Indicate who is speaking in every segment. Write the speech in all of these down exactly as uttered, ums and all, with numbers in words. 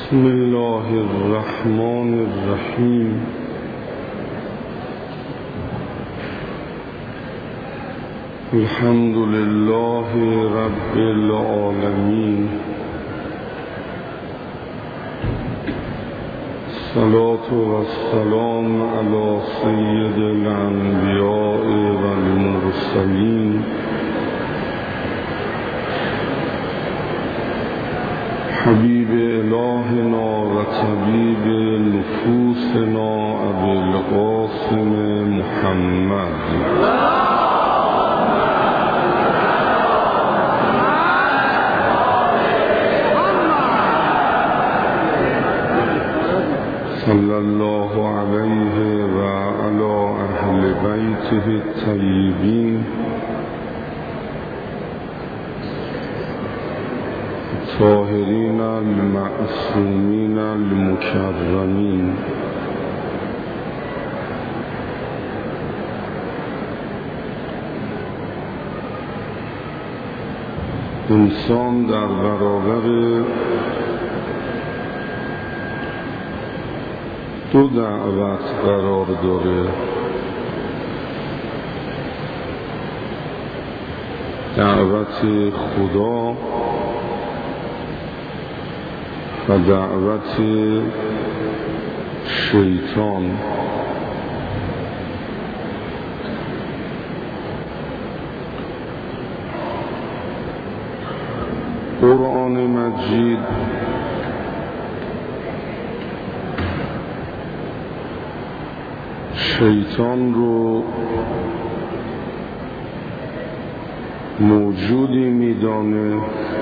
Speaker 1: بسم الله الرحمن الرحیم. الحمد لله رب العالمین. الصلاة والسلام علی سید الانبیاء والمرسلین حبیب الهنا و طبیب نفوسنا ابی القاسم محمد صلی الله علیه و علی اهل بیته الطیبین الطاهرین المعصومین المکرمین. انسان در برابر دو دعوت قرار داره: دعوت خدا و دعوت شیطان. قرآن مجید شیطان رو موجودی میدانه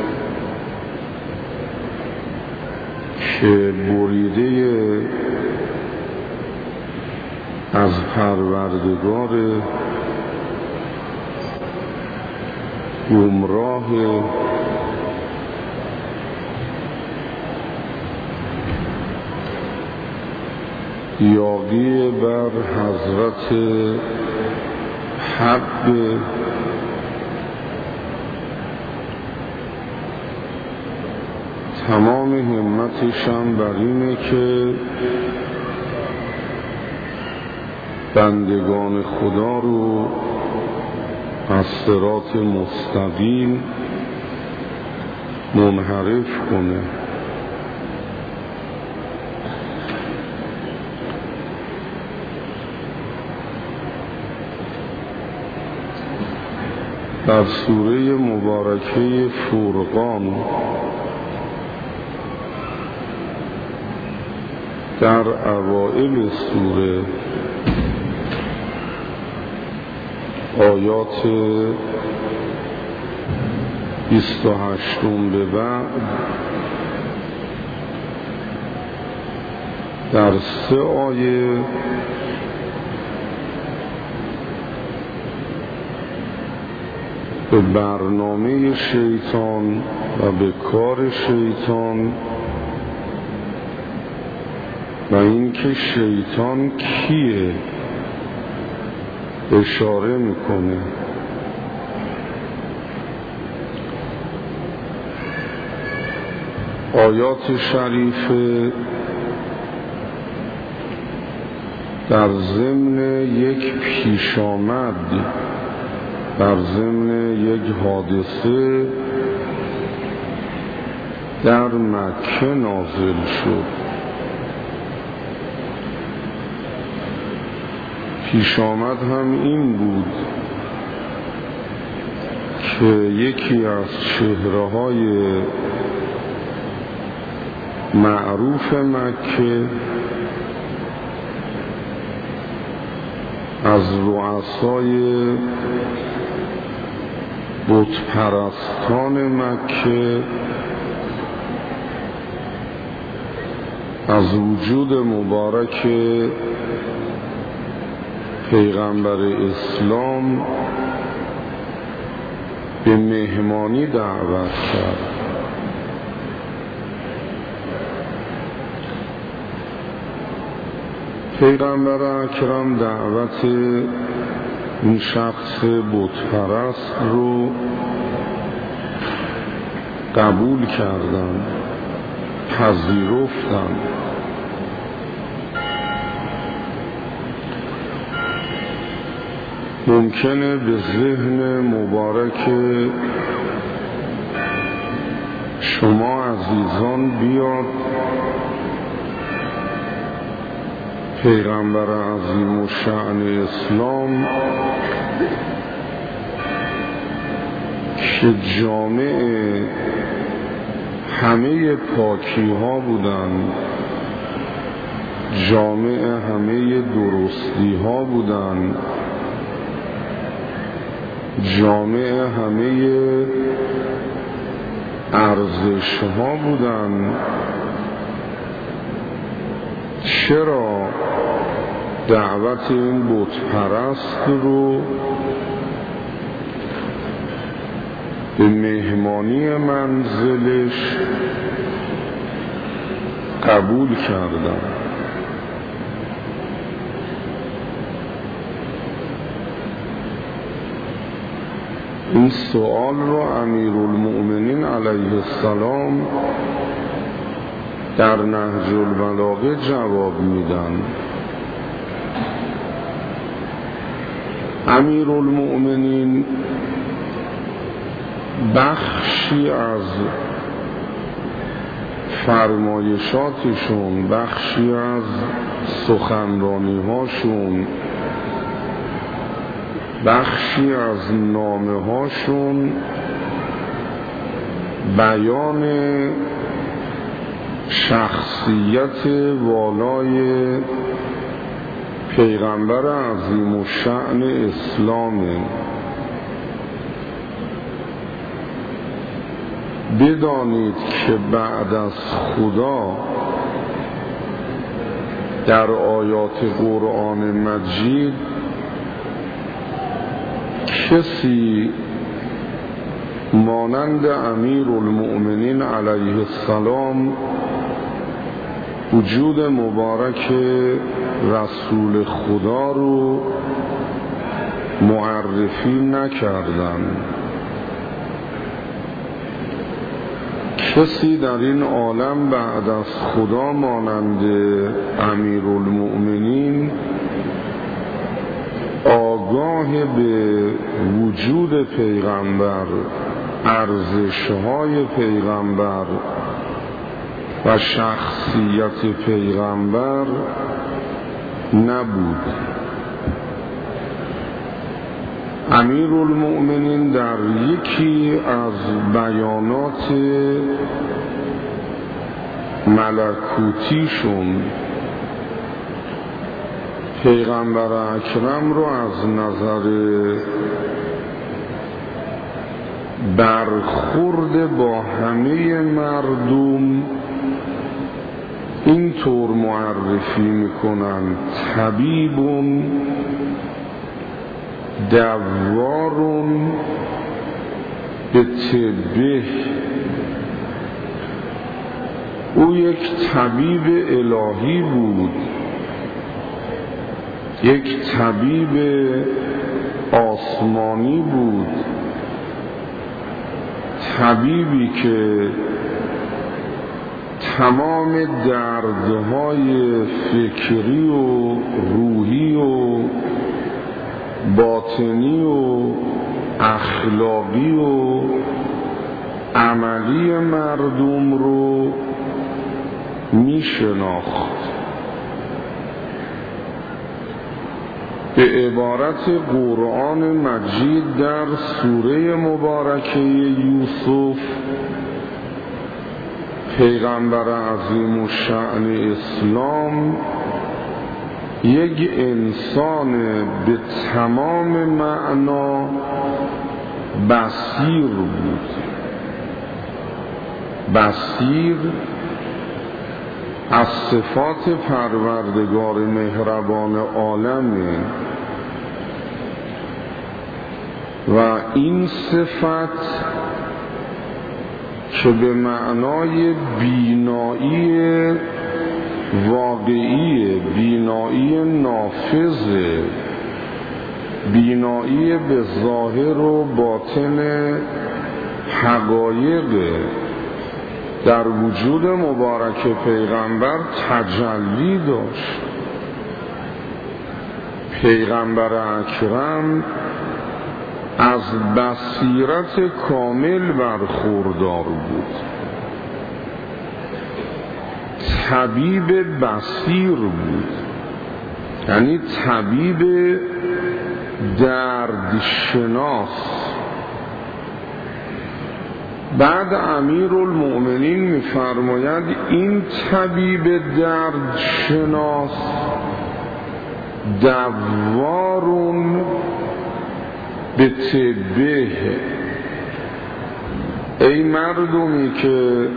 Speaker 1: که بریده از پروردگار، گمراه، یاغی بر حضرت حق، تمام همتشم بر اینه که بندگان خدا رو از صراط مستقیم منحرف کنه. در سوره مبارکه فرقان در اوائل سوره آیات بیست و هشتم به بعد در سه آیه به برنامه شیطان و به کار شیطان و اینکه شیطان کیه اشاره میکنه. آیات شریفه در ضمن یک پیشامد، در ضمن یک حادثه در مکه نازل شد. پیش آمد هم این بود که یکی از چهره‌های معروف مکه از رؤسای بت پرستان مکه از وجود مبارک پیغمبر اسلام به مهمانی دعوت کرد. پیغمبر اکرم دعوت این شخص بت پرست رو قبول کردند پذیرفتند. ممکنه به ذهن مبارک شما عزیزان بیاد پیغمبر عظیم الشأن اسلام که جامع همه پاکی ها بودن، جامع همه درستی ها بودن، جامع همه ارزش ها بودن، چرا دعوت این بت پرست رو به مهمانی منزلش قبول کردن؟ این سوال رو امیرالمؤمنین علیه السلام در نهج البلاغه جواب میدن. امیرالمؤمنین بخشی از فرمایشاتشون، بخشی از سخنرانی هاشون، بخشی از نامه هاشون بیان شخصیت والای پیغمبر عظیم الشأن اسلامه. بدانید که بعد از خدا در آیات قرآن مجید کسی مانند امیرالمؤمنین علیه السلام وجود مبارک رسول خدا رو معرفی نکردن. کسی در این عالم بعد از خدا مانند امیرالمؤمنین آگاه به وجود پیغمبر، ارزش‌های پیغمبر و شخصیت پیغمبر نبود. امیرالمؤمنین در یکی از بیانات ملکوتیشون پیغمبر اکرم رو از نظر برخورد با همه مردم اینطور معرفی میکنن: طبیبون دوارون به طبه. او یک طبیب الهی بود، یک طبیب آسمانی بود، طبیبی که تمام دردهای فکری و روحی و باطنی و اخلاقی و عملی مردم رو می شناخت. به عبارت قرآن مجید در سوره مبارکه یوسف پیغمبر عظیم الشأن اسلام یک انسان به تمام معنا بصیر بود. بصیر از صفات پروردگار مهربان عالمه و این صفت که به معنای بینایی واقعی، بینایی نافذه، بینایی به ظاهر و باطن حقایق، در وجود مبارک پیغمبر تجلی داشت. پیغمبر اکرم از بصیرت کامل برخوردار بود، طبیب بصیر بود، یعنی طبیب دردشناس. بعد امیرالمؤمنین می‌فرماید این طبیب دردشناس دوارون به طبه، ای مردمی که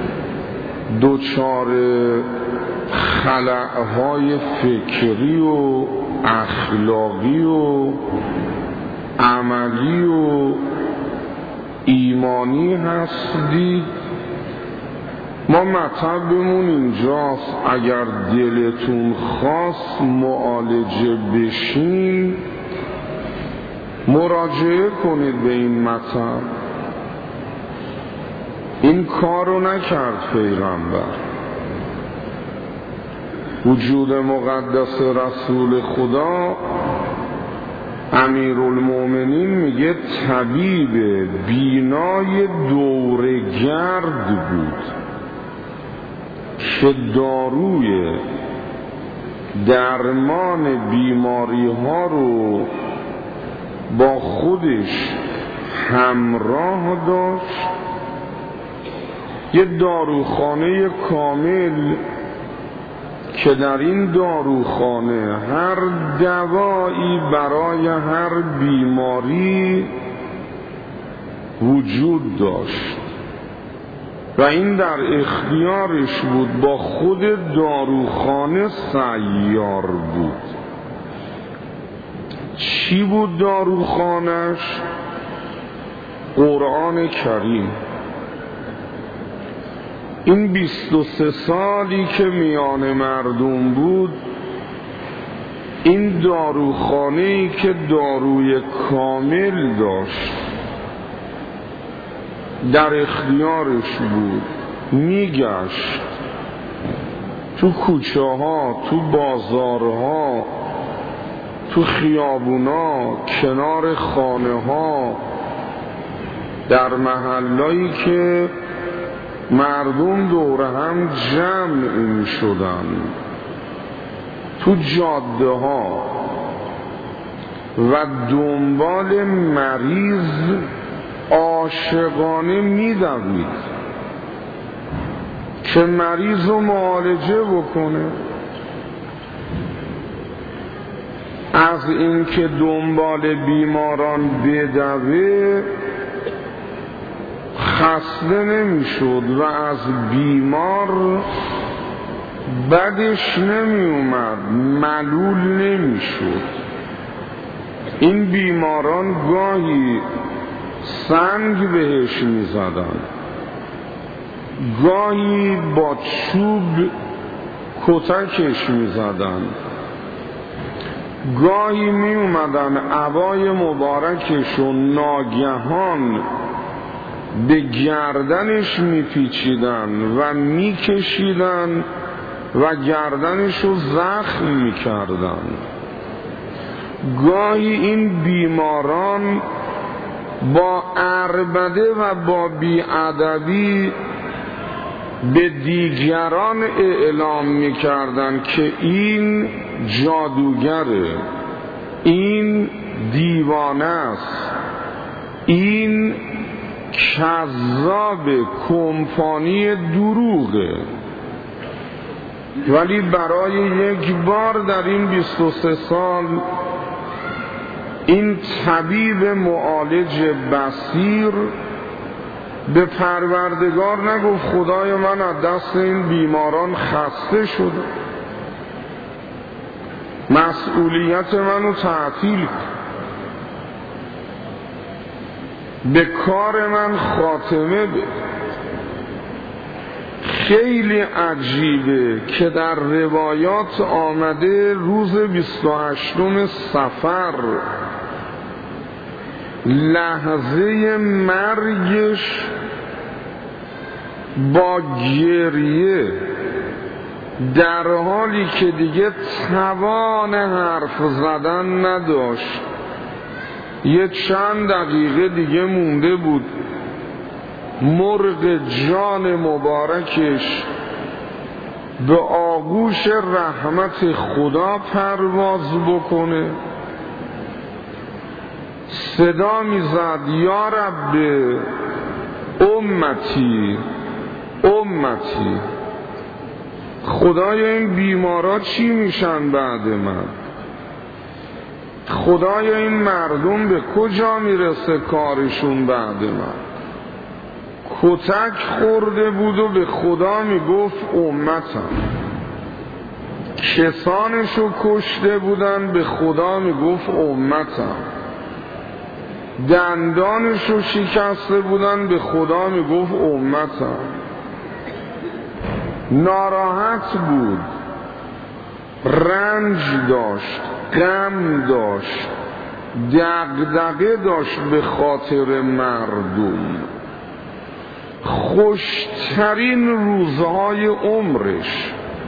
Speaker 1: دچار خلأهای فکری و اخلاقی و عملی و ایمانی هستید، ما مطلبمون اینجاست اگر دلتون خواست معالجه بشین مراجعه کنید به این مطلب. این کارو نکرد پیغمبر. وجود مقدس رسول خدا امیرالمؤمنین میگه طبیب بینای دورگرد بود که داروی درمان بیماری ها رو با خودش همراه داشت. یه داروخانه کامل که در این داروخانه هر دوایی برای هر بیماری وجود داشت و این در اختیارش بود، با خود داروخانه سیار بود. چی بود داروخانش؟ قرآن کریم. این بیست و سه سالی که میان مردم بود، این داروخانه‌ای که داروی کامل داشت در اختیارش بود، میگشت تو کوچه ها، تو بازارها، تو خیابونا، کنار خانه ها، در محلایی که مردم دور هم جمع می شدن، تو جاده ها و دنبال مریض عاشقانه می دوید که مریض رو معالجه بکنه. از این که دنبال بیماران بدوه خسته نمی شد و از بیمار بدش نمی اومد، ملول نمی شد. این بیماران گاهی سنگ بهش می زدن، گاهی با چوب کتکش می زدن، گاهی می اومدن عبای مبارکش و ناگهان به گردنش می پیچیدن و می کشیدن و گردنش رو زخم می کردن. گاهی این بیماران با عربده و با بیادبی به دیگران اعلام می کردن که این جادوگره، این دیوانه است، این کذاب کمپانی دروغه. ولی برای یک بار در این بیست و سه سال این طبیب معالج بصیر به پروردگار نگفت خدای من از دست این بیماران خسته شد، مسئولیت منو تعطیل کن، به کار من خاتمه بده. خیلی عجیبه که در روایات آمده روز بیست و هشتم صفر لحظه مرگش با گریه در حالی که دیگه توان حرف زدن نداشت، یه چند دقیقه دیگه مونده بود مرغ جان مبارکش به آغوش رحمت خدا پرواز بکنه، صدا میزد یا رب امتی امتی، خدایا این بیمارا چی میشن بعد من؟ خدایا این مردم به کجا میرسه کارشون بعد من؟ کتک خورده بود و به خدا میگفت امتم، کسانشو کشته بودن به خدا میگفت امتم، دندانشو شکسته بودن به خدا میگفت امتم، ناراحت بود، رنج داشت، غم داشت، دغدغه داشت به خاطر مردم. خوشترین روزهای عمرش،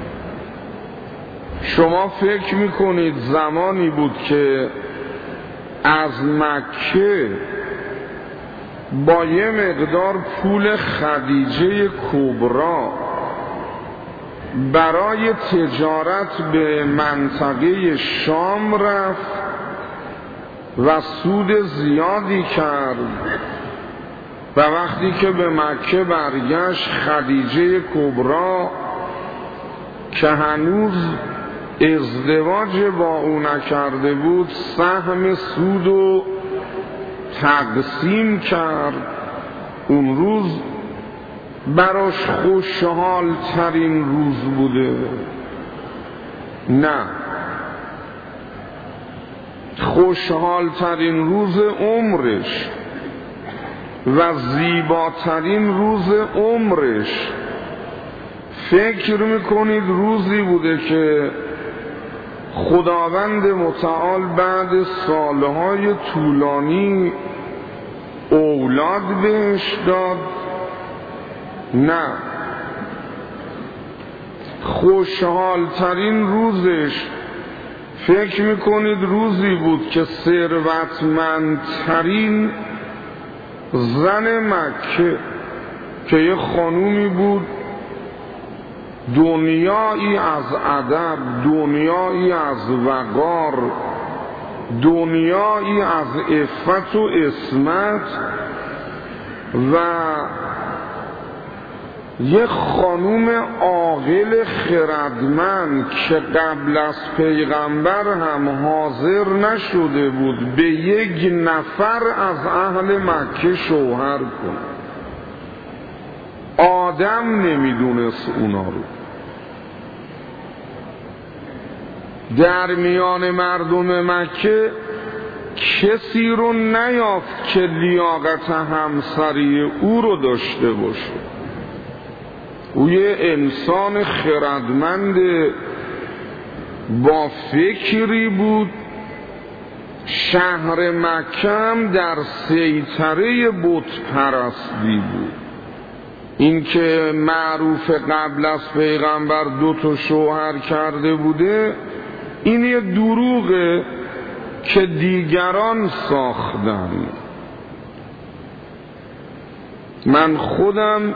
Speaker 1: شما فکر میکنید زمانی بود که از مکه با یه مقدار پول خدیجه کبرا برای تجارت به منطقه شام رفت و سود زیادی کرد و وقتی که به مکه برگشت خدیجه کبرا که هنوز ازدواج با او نکرده بود سهم سود و تقسیم کرد. اون روز براش خوشحال ترین روز بوده. نه، خوشحال ترین روز عمرش و زیباترین روز عمرش فکر میکنید روزی بوده که خداوند متعال بعد سالهای طولانی اولاد بهش داد؟ نه، خوشحال ترین روزش فکر میکنید روزی بود که ثروتمندترین زن مکه که یه خانومی بود دنیایی از ادب، دنیایی از وقار، دنیایی از عفت و عصمت و یه خانوم عاقل خردمند که قبل از پیغمبر هم حاضر نشده بود به یک نفر از اهل مکه شوهر کنه، آدم نمیدونست اونا رو. در میان مردم مکه کسی رو نیافت که لیاقت همسری او رو داشته باشه. او یه انسان خردمند با فکری بود. شهر مکه هم در سیطره بت پرستی بود. این که معروف قبل از پیغمبر دو تا شوهر کرده بوده این یه دروغه که دیگران ساختن. من خودم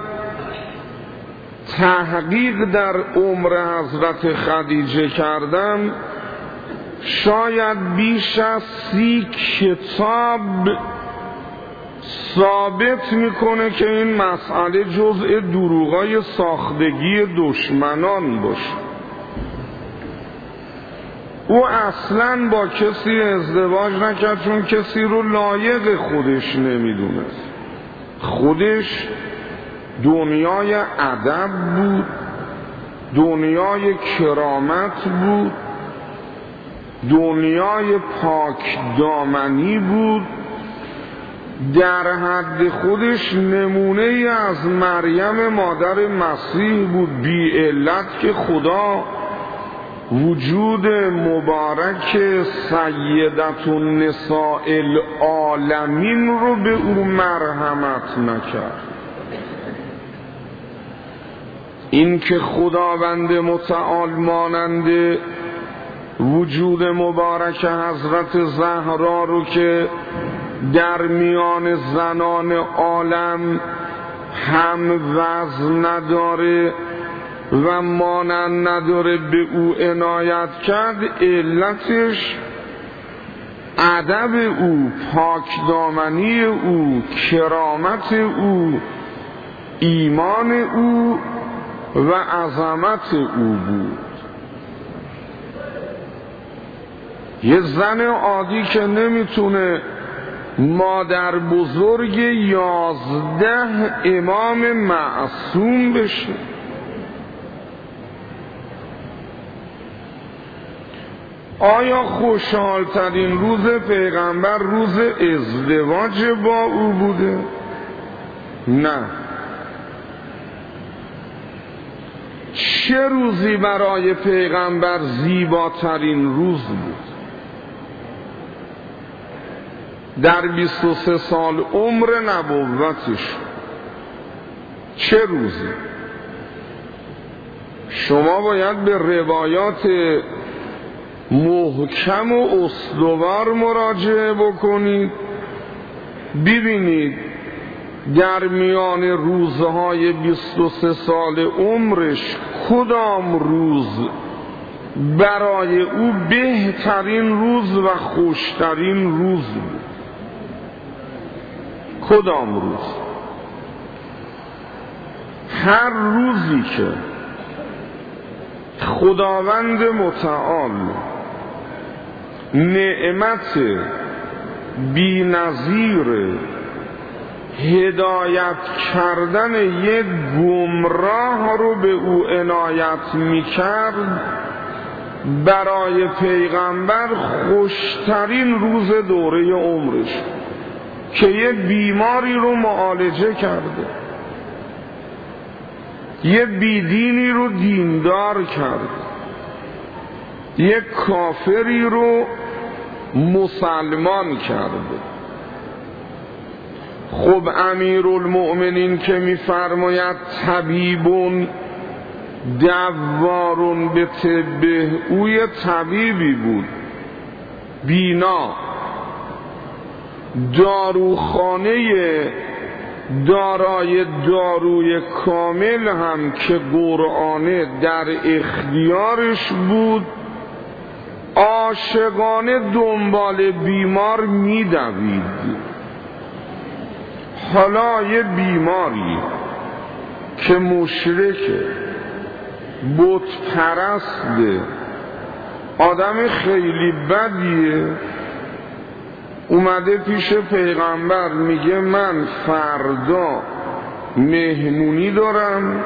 Speaker 1: تحقیق در عمر حضرت خدیجه کردم، شاید بیش از سی کتاب ثابت میکنه که این مسئله جزء دروغای ساختگی دشمنان باشه. او اصلاً با کسی ازدواج نکرد چون کسی رو لایق خودش نمیدونست. خودش دنیای ادب بود، دنیای کرامت بود، دنیای پاک دامنی بود، در حد خودش نمونه ای از مریم مادر مسیح بود، بی علت که خدا وجود مبارک سیدت النساء العالمین رو به او مرحمت نکرد. این که خداوند متعال مانند وجود مبارک حضرت زهرا رو که در میان زنان عالم هم وزن نداره و مانند نداره به او عنایت کرد، علتش ادب او، پاکدامنی او، کرامت او، ایمان او و عظمت او بود. یه زن عادی که نمیتونه مادر بزرگ یازده امام معصوم بشه، آیا خوشحالترین روز پیغمبر روز ازدواج با او بوده؟ نه. چه روزی برای پیغمبر زیباترین روز بود؟ در بیست و سه سال عمر نبوتش چه روزی؟ شما باید به روایات محکم و استوار مراجعه بکنید، ببینید در میان روزهای بیست و سه سال عمرش کدام روز برای او بهترین روز و خوشترین روز بود؟ کدام روز؟ هر روزی که خداوند متعال نعمت بی نظیر هدایت کردن یک گمراه رو به او عنایت میکرد، برای پیغمبر خوشترین روز دوره عمرش که یه بیماری رو معالجه کرده، یه بیدینی رو دیندار کرده، یه کافری رو مسلمان کرده. خب امیرالمؤمنین که میفرماید طبیبون دوارون به طبه، او یه طبیبی بود بینا، داروخانه دارای داروی کامل هم که قرآنه در اختیارش بود، عاشقانه دنبال بیمار میدوید. حالا یه بیماری که مشرکه، بت پرسته، آدم خیلی بدیه، اومده پیش پیغمبر میگه من فردا مهمونی دارم،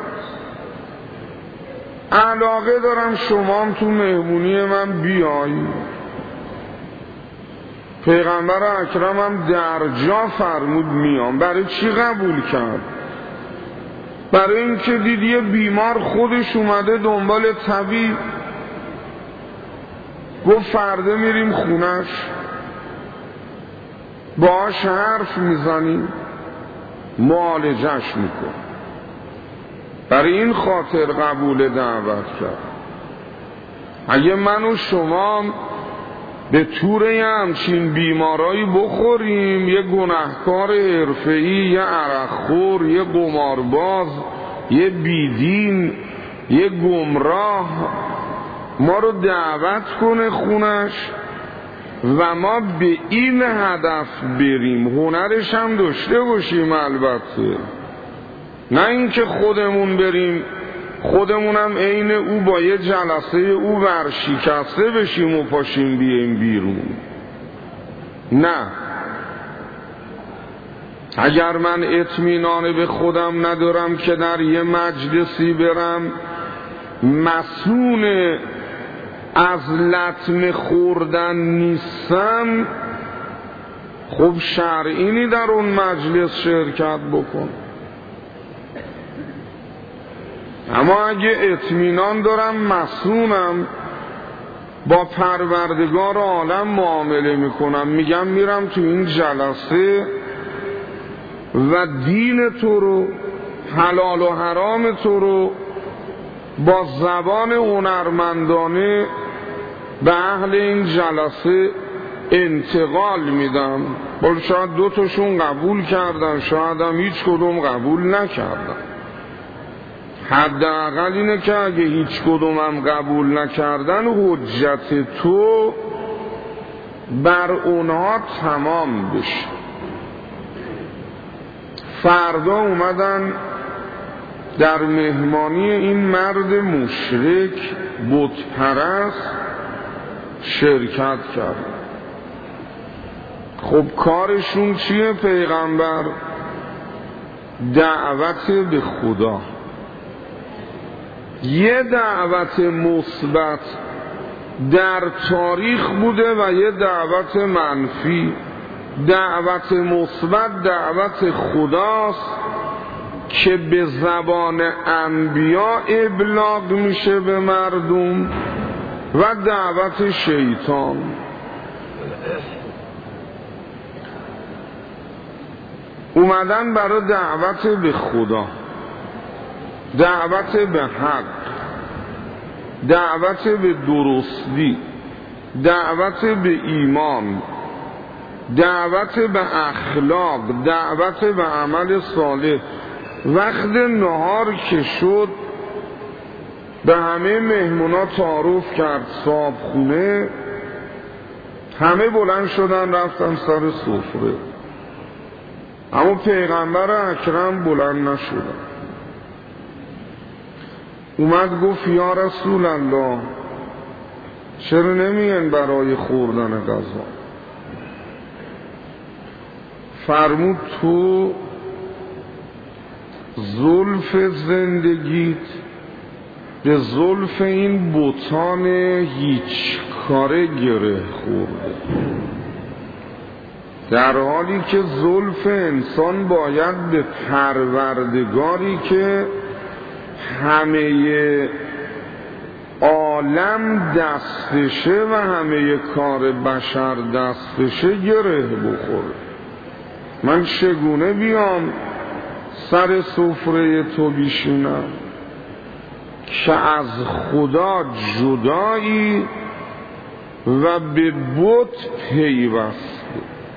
Speaker 1: علاقه دارم شما هم تو مهمونی من بیایی. پیغمبر اکرم هم در جا فرمود میام. برای چی قبول کرد؟ برای اینکه دید یه بیمار خودش اومده دنبال طبیب، گفت فردا میریم خونش باهاش حرف میزنیم معالجش میکن. برای این خاطر قبول دعوت کرد. اگه من و شما به طور همچین بیمارایی بخوریم، یه گناهکار حرفه‌ای، یه عرقخور، یه قمارباز، یه بیدین، یه گمراه ما رو دعوت کنه خونش و ما به این هدف بریم، هنرش هم داشته باشیم البته، نه اینکه خودمون بریم خودمونم عین او با یه جلسه او ورشکسته بشیم و پاشیم بیایم بیرون. نه، اگر من اطمینان به خودم ندارم که در یه مجلسی برم مسئول از لطمه خوردن نیستم، خب شرعینی در اون مجلس شرکت بکن. اما اگه اطمینان دارم مسئولم، با پروردگار عالم معامله میکنم، میگم میرم تو این جلسه و دین تو رو، حلال و حرام تو رو با زبان هنرمندانه به اهل این جلسه انتقال میدم. بل شاید دو تاشون قبول کردن، شاید هم هیچ کدوم قبول نکردن. حداقل اینه که اگه هیچ کدوم هم قبول نکردن حجت تو بر اونها تمام بشه. فردا اومدن در مهمانی این مرد مشرک بت پرست شرکت کرد. خب کارشون چیه پیغمبر؟ دعوت به خدا. یه دعوت مثبت در تاریخ بوده و یه دعوت منفی. دعوت مثبت دعوت خداست که به زبان انبیا ابلاغ میشه به مردم و دعوت شیطان. اومدن برای دعوت به خدا، دعوت به حق، دعوت به درستی، دعوت به ایمان، دعوت به اخلاق، دعوت به عمل صالح. وقت نهار که شد به همه مهمونا تعارف کرد صاحب خونه، همه بلند شدن رفتن سر سفره، اما پیغمبر اکرم بلند نشدن. اومد گفت یا رسول الله چرا نمیین برای خوردن غذا؟ فرمود تو زلف زندگیت به زلف این بتان هیچ کاره گره خورده، در حالی که زلف انسان باید به پروردگاری که همه عالم دستشه و همه کار بشر دستشه گره بخوره. من چگونه بیام سر سفره تو بیشینم که از خدا جدایی و به بت پیوسته؟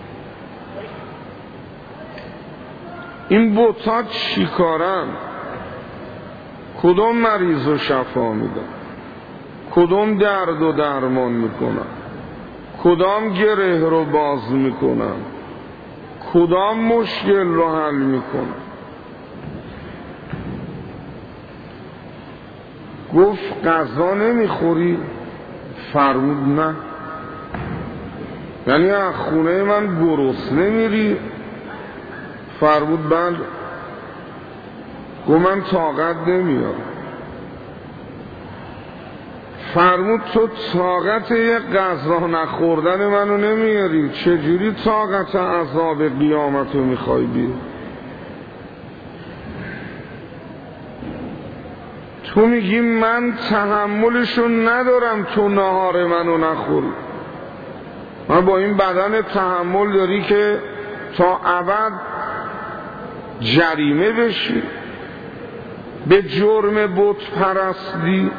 Speaker 1: این بت‌ها چی کارن؟ کدوم مریض رو شفا میدن؟ کدوم درد و درمان میکنن؟ کدام گره رو باز میکنن؟ کدام مشکل رو حل میکنن؟ گفت غذا نمیخوری؟ فرمود نه. یعنی از خونه من گرسنه میری؟ فرمود بله. گفت من طاقت نمیارم. فرمود تو طاقت یک غذا نخوردن منو نمیاری، چجوری طاقت عذاب قیامتو میخوای بیاری؟ تو میگی من تحملشو ندارم تو نهار منو نخوری. من با این بدن تحمل داری که تا ابد جریمه بشی به جرم بت پرستی؟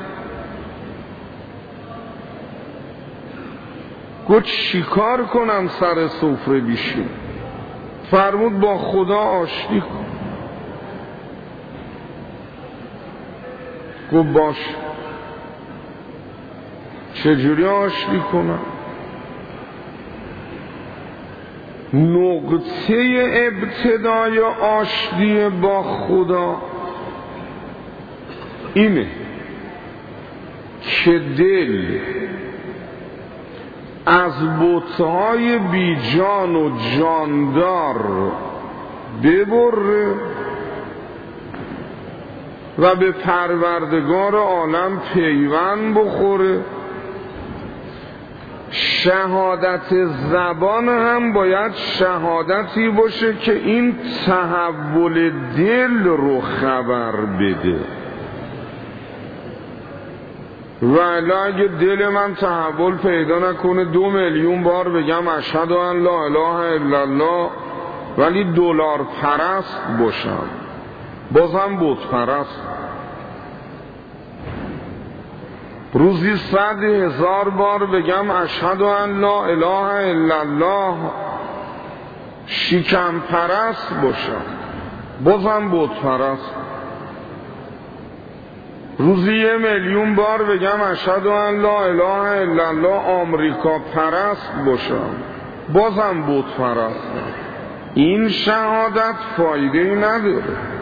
Speaker 1: گفت چیکار کنم سر سفره بیشیم؟ فرمود با خدا آشتی کن. گفت باش. چجوری آشتی کنم؟ نقطه ابتدای آشتی با خدا اینه که دل از بت‌های بی جان و جاندار ببره و به پروردگار عالم پیوند بخوره. شهادت زبان هم باید شهادتی باشه که این تحول دل رو خبر بده. ولی اگه دل من تحول پیدا نکنه دو میلیون بار بگم اشهد ان لا اله الا الله ولی دلار پرست باشم، بازم بت پرست. روزی صد هزار بار بگم اشهد ان لا اله الا الله، شکم پرست باشم، بازم بت پرست. روزی یه میلیون بار بگم اشهد ان لا اله الا الله، آمریکا پرست باشم، بازم بت پرستم. این شهادت فایده نداره.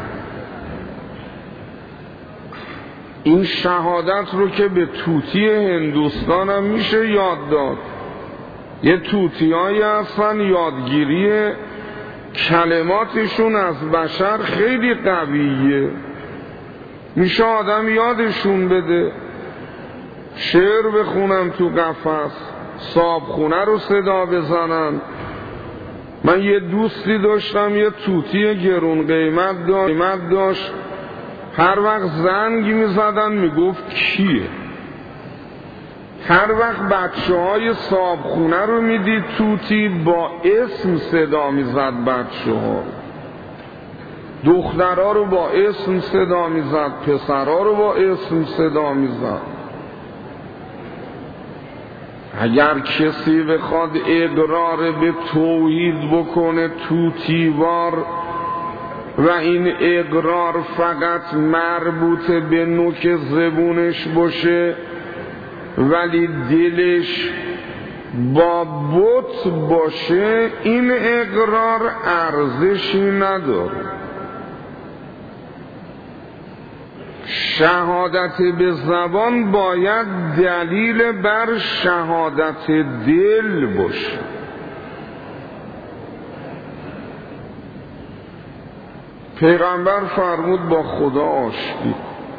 Speaker 1: این شهادت رو که به توتی هندوستان هم میشه یاد داد. یه توتی هایی هستن یادگیری کلماتشون از بشر خیلی قویه، میشه آدم یادشون بده. شعر بخونن تو قفس، صابخونه رو صدا بزنن. من یه دوستی داشتم یه توتی گرون قیمت داشت, قیمت داشت. هر وقت زنگ میزدن میگفت کیه. هر وقت بچه های صابخونه رو میدید توتی با اسم صدا میزد، بچه ها دخترها رو با اسم صدا میزد، پسرها رو با اسم صدا میزد. اگر کسی بخواد اقرار به توحید بکنه توتیوار و این اقرار فقط مربوط به نوک زبونش باشه ولی دلش با بت باشه، این اقرار ارزشی نداره. شهادت به زبان باید دلیل بر شهادت دل باشه. پیغمبر فرمود با خدا آشتی.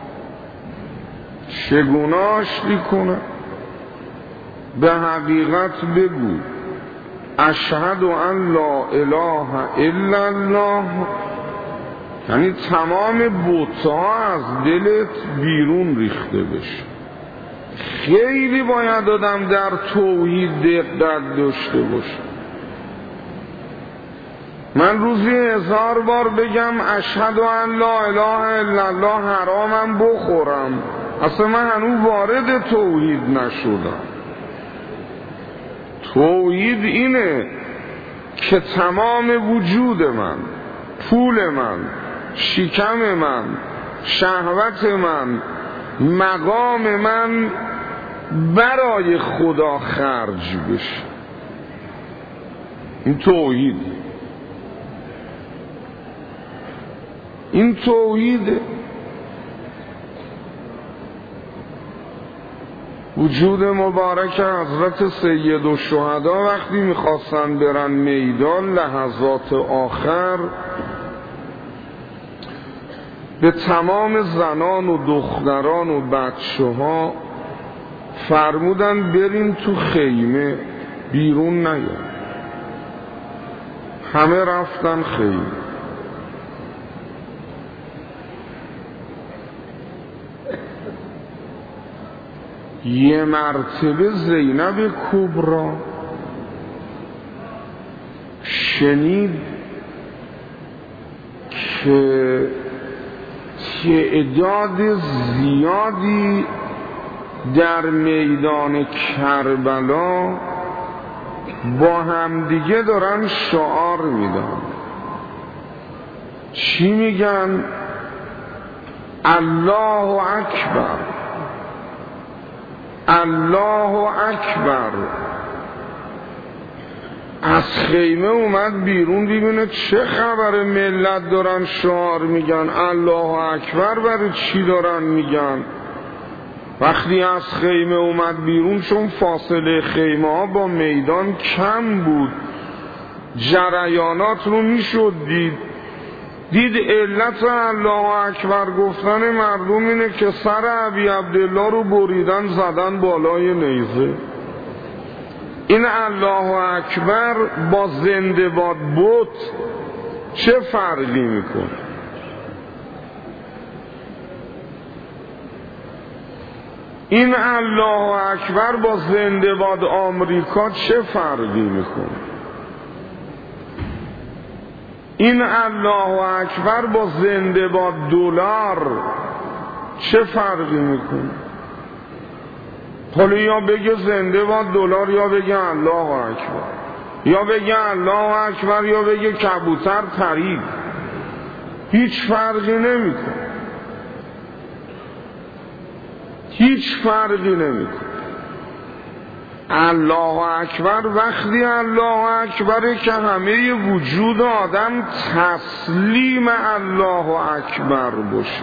Speaker 1: چگونه آشتی کنه؟ به حقیقت بگو اشهد ان لا اله الا الله، یعنی تمام بت‌ها از دلت بیرون ریخته بشه. خیلی باید آدم در توحید دقت داشته باشه. من روزی هزار بار بگم اشهد ان لا اله الا الله، حرامم بخورم، اصلا من هنوز وارد توحید نشدم. توحید اینه که تمام وجود من، پول من، شکم من، شهوت من، مقام من برای خدا خرج بشه. این توحید، این توحیده. وجود مبارک حضرت سید الشهدا وقتی میخواستن برن میدان لحظات آخر، به تمام زنان و دختران و بچه ها فرمودن برین تو خیمه، بیرون نیان. همه رفتن خیمه. یه مرتبه زینب کبرا شنید که تعداد زیادی در میدان کربلا با همدیگه دارن شعار میدن. چی میگن؟ الله اکبر، الله اکبر. از خیمه اومد بیرون ببینه چه خبر، ملت دارن شعار میگن. الله اکبر برای چی دارن میگن؟ وقتی از خیمه اومد بیرون، چون فاصله خیمه ها با میدان کم بود، جریانات رو میشد دید. دید علت الله اکبر گفتن مردم اینه که سر ابی عبدالله رو بریدن زدن بالای نیزه. این الله اکبر با زنده باد بت چه فرقی میکنه؟ این الله اکبر با زنده باد آمریکا چه فرقی میکنه؟ این الله اکبر با زنده با دلار چه فرقی میکنه؟ حالا یا بگه زنده با دلار یا بگه الله اکبر، یا بگه الله اکبر یا بگه کبوتر پرید، هیچ فرقی نمیکنه، هیچ فرقی نمیکنه. الله اکبر وقتی الله اکبره که همه وجود آدم تسلیم الله اکبر باشه.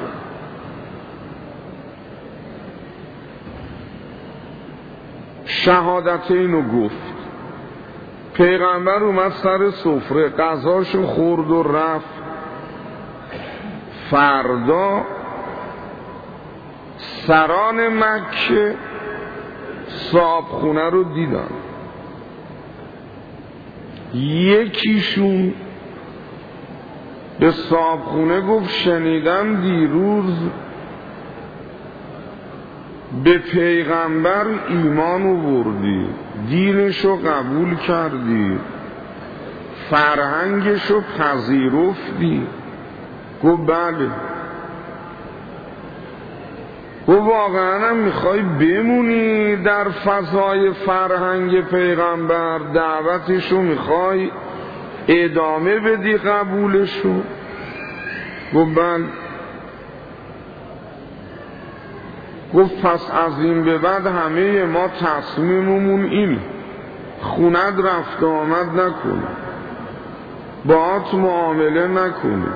Speaker 1: شهادتینو گفت، پیغمبر اومد سر سفره غذاشو خورد و رفت. فردا سران مکه صاحبخونه رو دیدن. یکیشون به صاحبخونه گفت شنیدم دیروز به پیغمبر ایمان آوردی، دینشو قبول کردی، فرهنگشو پذیرفتی. گفت بله. گفت واقعا هم میخوای بمونی در فضای فرهنگ پیغمبر، دعوتشو میخوای ادامه بدی، قبولشو؟ گفت بله. گفت پس از این به بعد همه ما تصمیممون اینه، خونت رفت آمد نکنی، باهات معامله نکنی،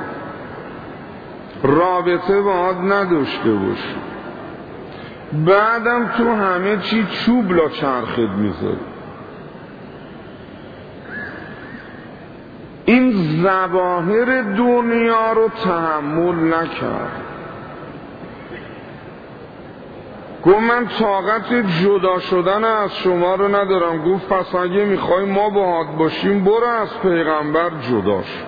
Speaker 1: رابطه باهات نداشته باشی، بعدم تو همه چی چوب لا چرخت میذاری. این ظواهر دنیا رو تحمل نکرد. گفت من طاقت جدا شدن از شما رو ندارم. گفت پس اگه میخوای ما باهات باشیم برو از پیغمبر جدا شو.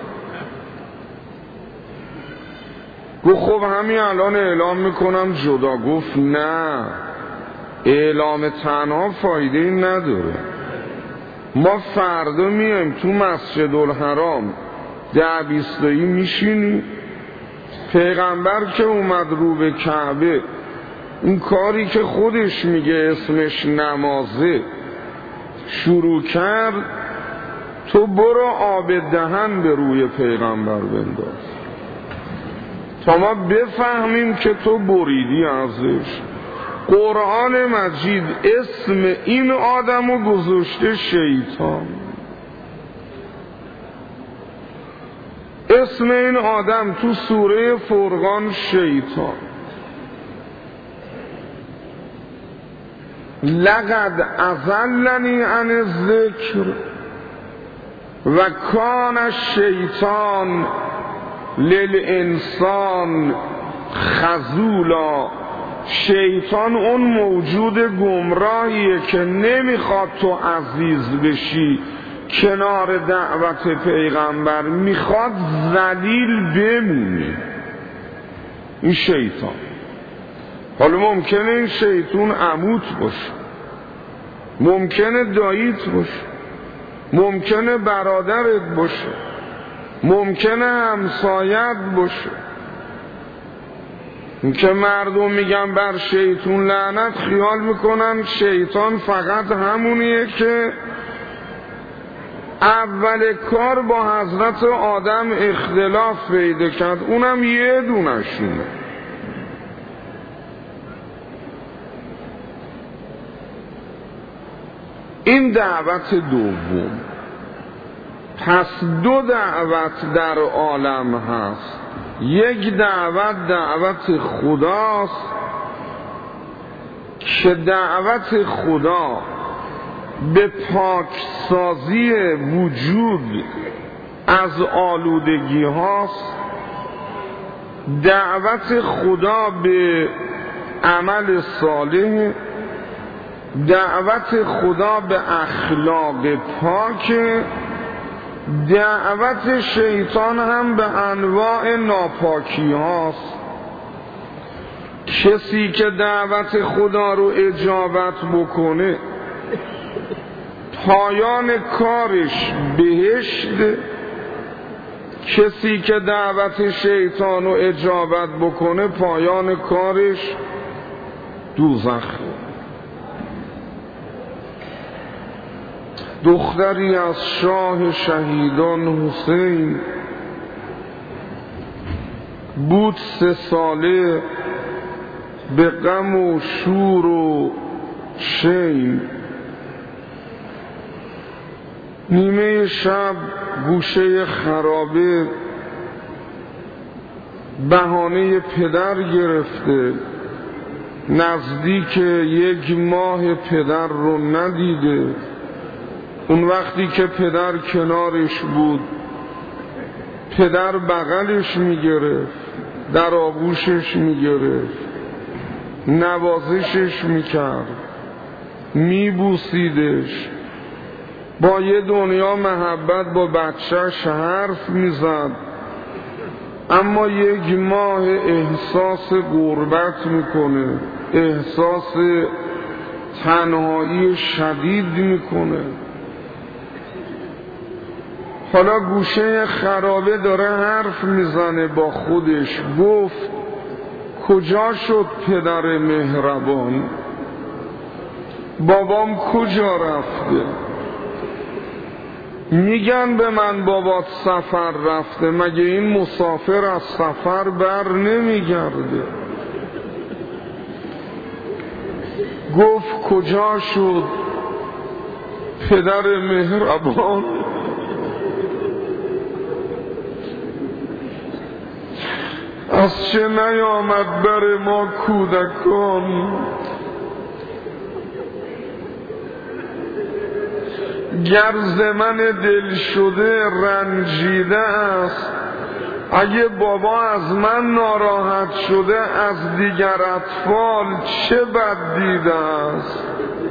Speaker 1: گفت خب همین الان اعلام میکنم جدا. گفت نه، اعلام تنها فایده این نداره. ما فردا میایم تو مسجد الحرام ده بیستایی میشینیم، پیغمبر که اومد رو به کعبه اون کاری که خودش میگه اسمش نمازه شروع کرد، تو برو آب دهن به روی پیغمبر بنداز تا ما بفهمیم که تو بریدی ازش. قرآن مجید اسم این آدمو گذاشته شیطان. اسم این آدم تو سوره فرقان شیطان. لقد اضلنی عن الذکر و کان الشیطان للانسان خذولا. شیطان اون موجود گمراهیه که نمیخواد تو عزیز بشی کنار دعوت پیغمبر، میخواد ذلیل بمونی. این شیطان. حالا ممکنه این شیطان عموت باشه، ممکنه داییت باشه، ممکنه برادرت باشه، ممکنه همسایت باشه. این که مردم میگن بر شیطان لعنت، خیال میکنن شیطان فقط همونیه که اول کار با حضرت آدم اختلاف پیدا کرد، اونم یه دونشونه. این دعوت دوم. پس دو دعوت در عالم هست. یک دعوت دعوت خداست که دعوت خدا به پاکسازی وجود از آلودگی هاست. دعوت خدا به عمل صالح، دعوت خدا به اخلاق پاک، دعوت شیطان هم به انواع ناپاکی هاست. کسی که دعوت خدا رو اجابت بکنه پایان کارش بهشت، کسی که دعوت شیطان رو اجابت بکنه پایان کارش دوزخ. دختری از شاه شهیدان حسین بود سه ساله به غم و شور و شین. نیمه شب گوشه خرابه بهانه پدر گرفته، نزدیک یک ماه پدر رو ندیده. اون وقتی که پدر کنارش بود پدر بغلش میگرفت، در آغوشش میگرفت، نوازشش میکرد، میبوسیدش، با یه دنیا محبت با بچهش حرف میزد. اما یک ماه احساس غربت میکنه، احساس تنهایی شدید میکنه. حالا گوشه خرابه داره حرف میزنه با خودش، گفت کجا شد پدر مهربان؟ بابام کجا رفته؟ میگن به من بابات سفر رفته، مگه این مسافر از سفر بر نمیگرده؟ گفت کجا شد پدر مهربان؟ از چه نیامد بر ما کودکان؟ گر ز من دل شده رنجیده است، اگه بابا از من ناراحت شده از دیگر اطفال چه بد دیده است.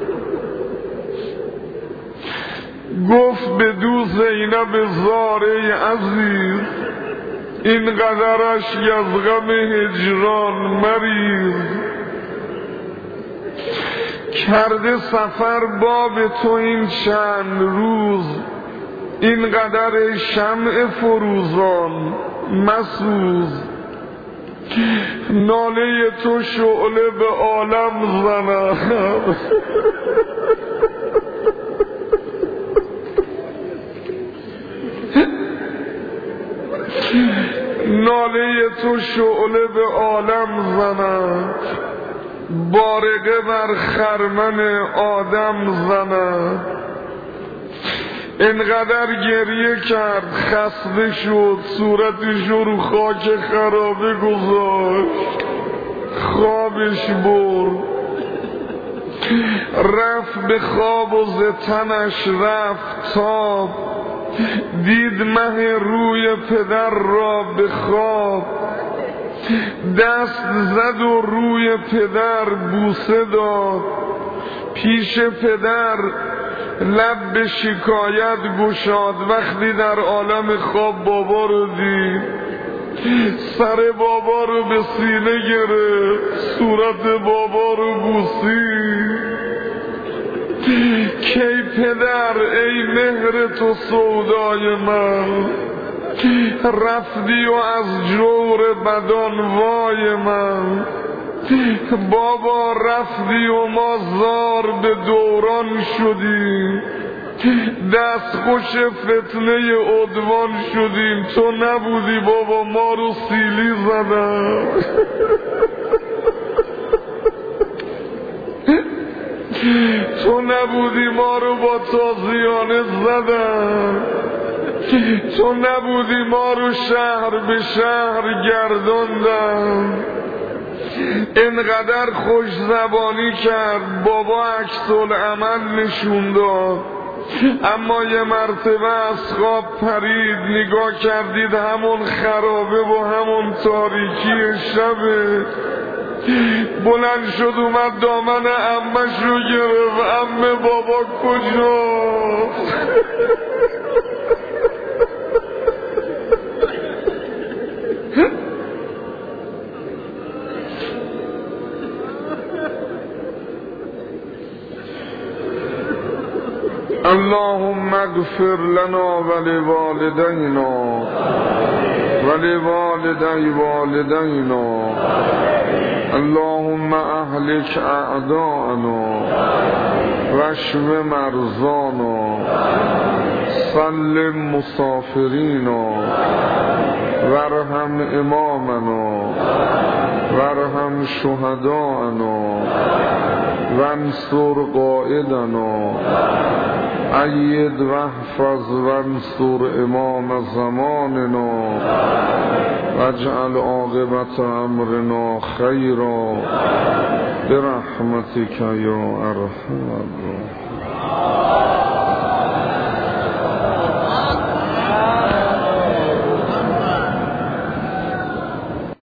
Speaker 1: گفت بدو زینب زاره عزیز، اینقدرش از غم هجران مریز. کرده سفر باب تو این چند روز، اینقدر شمع فروزان مسوز. ناله تو شعله به عالم زند، ناله تو شعله به عالم زند، بارقه بر خرمن آدم زند. اینقدر گریه کرد خسته شد، صورتش رو خاک خرابه گذاشت، خوابش برد. رفت به خواب و ز تنش رفت تاب، دید مه روی پدر را به خواب. دست زد و روی پدر بوسه داد، پیش پدر لب به شکایت گشاد. وقتی در عالم خواب بابا رو دید، سر بابا رو به سینه گرفت، صورت بابا رو بوسید. کی پدر ای مهر تو سودای من، رفتی و از جور بدان وای من. بابا رفتی و ما زار به دوران شدیم، دست خوش فتنه عدوان شدیم. تو نبودی بابا ما رو سیلی زدن، تو نبودی ما رو با تازیانه زدن، تو نبودی ما رو شهر به شهر گرداندن. اینقدر خوش زبانی کرد، بابا عکس العمل نشون داد. اما یه مرتبه از خواب پرید، نگاه کردید همون خرابه و همون تاریکی شبه. بلند شد اومد دامن عمش رو گرفت، عمه بابا کجاست؟ اللهم اغفر لنا ولوالدينا ولوالدي والدينا اللهم اهلك اعداءنا واشف مرضانا سلم مسافرینا وارحم امامنا وارحم شهداءنا وانصر قائدنا اید واحفظ وانصر امام زماننا واجعل عاقبت امرنا خیرا برحمتك یا ارحم الراحمین.